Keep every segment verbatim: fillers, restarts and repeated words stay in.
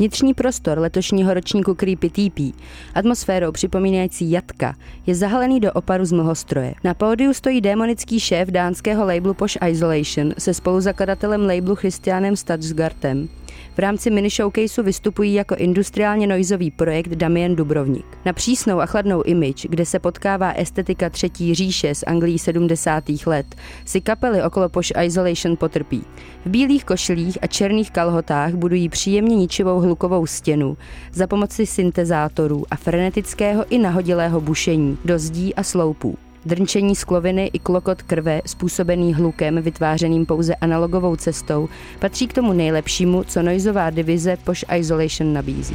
Vnitřní prostor letošního ročníku Creepy T P, atmosférou připomínající jatka, je zahalený do oparu z mlhostroje. Na pódiu stojí démonický šéf dánského labelu Posh Isolation se spoluzakladatelem labelu Christianem Stadsgartem. V rámci mini showcaseu vystupují jako industriálně noizový projekt Damien Dubrovnik. Na přísnou a chladnou image, kde se potkává estetika třetí říše z Anglií sedmdesátých let, si kapely okolo Posh Isolation potrpí. V bílých košilích a černých kalhotách budují příjemně ničivou hlukovou stěnu za pomoci syntezátorů a frenetického i nahodilého bušení do zdí a sloupů. Drnčení skloviny i klokot krve způsobený hlukem vytvářeným pouze analogovou cestou patří k tomu nejlepšímu, co noizová divize Posh Isolation nabízí.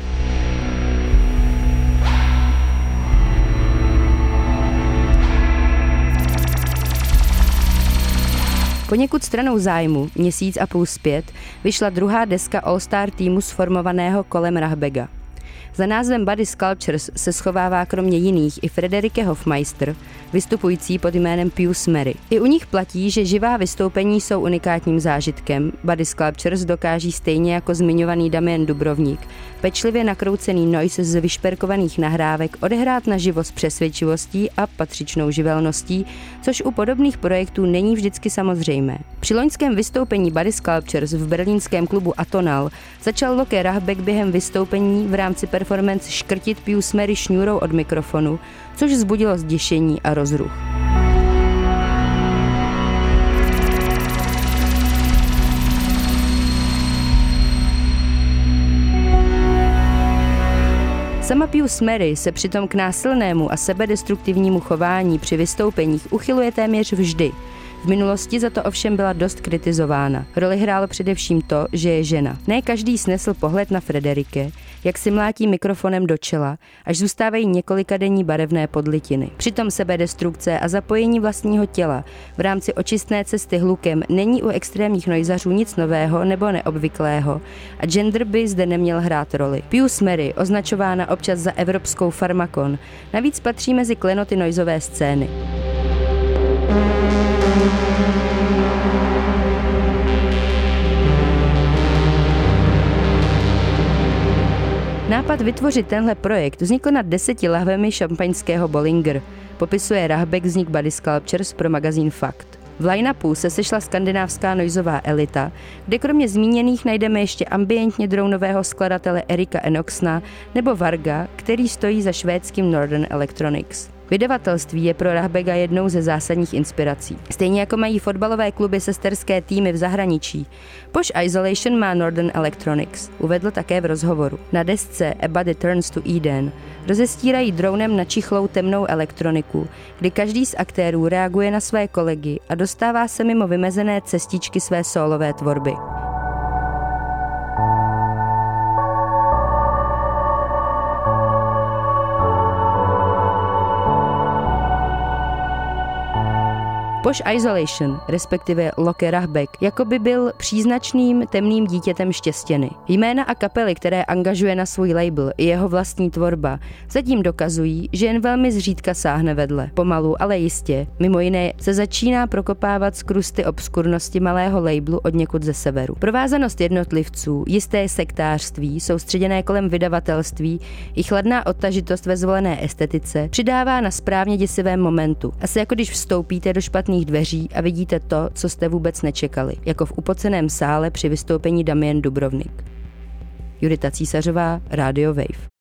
Poněkud stranou zájmu, měsíc a půl zpět, vyšla druhá deska All-Star týmu sformovaného kolem Rahbega. Za názvem Body Sculptures se schovává kromě jiných i Frederike Hofmeister, vystupující pod jménem Pius Mary. I u nich platí, že živá vystoupení jsou unikátním zážitkem. Body Sculptures dokáží stejně jako zmiňovaný Damien Dubrovnik pečlivě nakroucený noise z vyšperkovaných nahrávek odehrát naživo s přesvědčivostí a patřičnou živelností, což u podobných projektů není vždycky samozřejmé. Při loňském vystoupení Body Sculptures v berlínském klubu Atonal začal Loke Rahbek během vystoupení v rámci performance škrtit Pius Mary šňůrou od mikrofonu, což vzbudilo zděšení a rozruch. Sama Pius Mary se přitom k násilnému a sebedestruktivnímu chování při vystoupeních uchyluje téměř vždy. V minulosti za to ovšem byla dost kritizována. Roli hrálo především to, že je žena. Ne každý snesl pohled na Frederike, jak si mlátí mikrofonem do čela, až zůstávají několikadenní barevné podlitiny. Přitom sebedestrukce a zapojení vlastního těla v rámci očistné cesty hlukem není u extrémních noizařů nic nového nebo neobvyklého a gender by zde neměl hrát roli. Pius Mary, označována občas za evropskou farmakon, navíc patří mezi klenoty noizové scény. Nápad vytvořit tenhle projekt vznikl nad deseti lahvemi šampaňského Bollinger, popisuje Rahbek vznik Body Sculptures pro magazín Fakt. V line-upu se sešla skandinávská noizová elita, kde kromě zmíněných najdeme ještě ambientně dronového skladatele Erika Enoxna nebo Varga, který stojí za švédským Northern Electronics. Vydavatelství je pro Rahbega jednou ze zásadních inspirací. Stejně jako mají fotbalové kluby sesterské týmy v zahraničí, Posh Isolation má Northern Electronics, uvedl také v rozhovoru. Na desce A Body Turns to Eden rozestírají dronem načichlou temnou elektroniku, kdy každý z aktérů reaguje na své kolegy a dostává se mimo vymezené cestičky své sólové tvorby. Posh Isolation, respektive Loke Rahbek, jako by byl příznačným temným dítětem štěstěny. Jména a kapely, které angažuje na svůj label, i jeho vlastní tvorba, zatím dokazují, že jen velmi zřídka sáhne vedle. Pomalu, ale jistě, mimo jiné, se začíná prokopávat z krusty obskurnosti malého labelu od někud ze severu. Provázanost jednotlivců, jisté sektářství, soustředěné kolem vydavatelství i chladná odtažitost ve zvolené estetice přidává na správně děsivém momentu. Asi jako když vstoupíte do špatných dveří a vidíte to, co jste vůbec nečekali, jako v upoceném sále při vystoupení Damien Dubrovnik. Judita Císařová, Radio Wave.